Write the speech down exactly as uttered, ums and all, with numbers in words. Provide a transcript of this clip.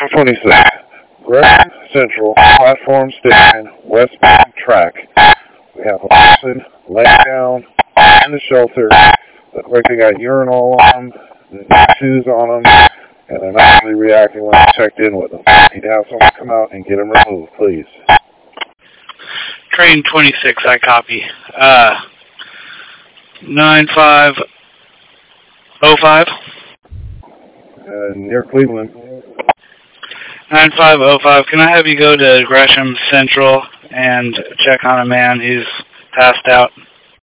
twenty-six. Gresham Central, platform station, westbound track. We have a person laying down in the shelter. Look like they got urinal on them, shoes on them, and they're not really reacting when I checked in with them. Need to have someone come out and get them removed, please. Train twenty-six, I copy. Uh, nine five oh five. Uh, near Cleveland. nine five oh five. Can I have you go to Gresham Central and check on a man who's passed out?